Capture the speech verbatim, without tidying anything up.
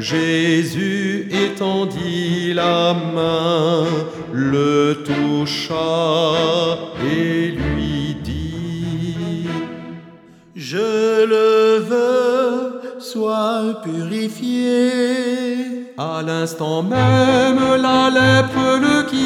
Jésus étendit la main, le toucha et lui dit: Je le veux, sois purifié. À l'instant même, la lèpre le quitta.